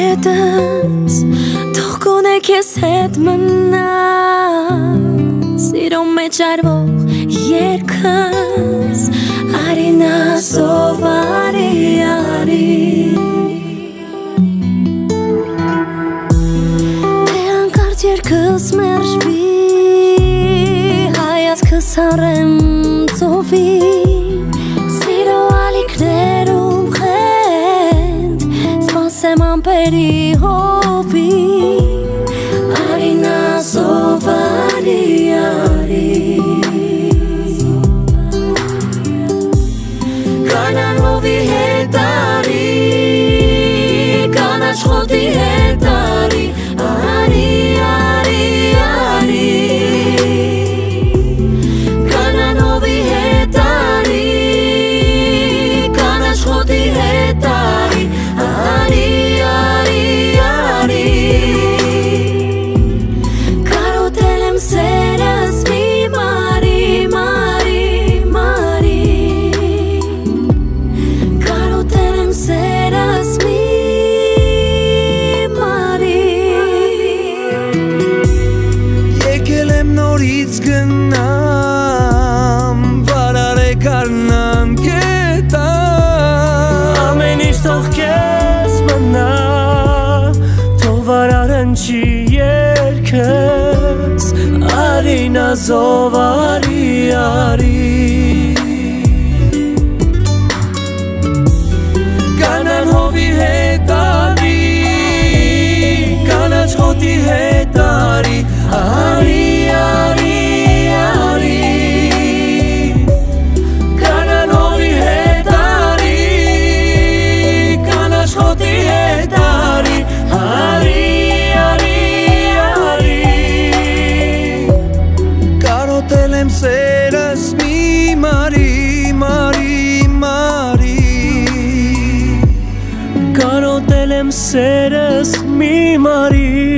հետս թող կոնեք ես հետ մնաս սիրո մեջ արվող երկս արի նազով արի թե անկարծ երկս մերժվի հայացքս առեմ ծովի սիրո ալիքներում խենդ սպասեմ ամպերի հովի արի նազով արի կանան հովի հետ արի կանաչ խոտի հետ արի կանան հովի հետ արի կանաչ խոտի հետ արի կարոտել եմ սերս մի մարի կարոտել եմ սերս մի եկել եմ նորից գնամ վարարեք արնան կետամ ամեն ինչ թող կեզ մնա թող վարարեն չի երկս արի նազով արի կանան հովի հետ արի կանաչ խոտի հետ արի կանան հովի հետ արի կանաչ խոտի հետ արի կարոտել եմ սերս մի մարի կարոտել եմ սերս մի մարի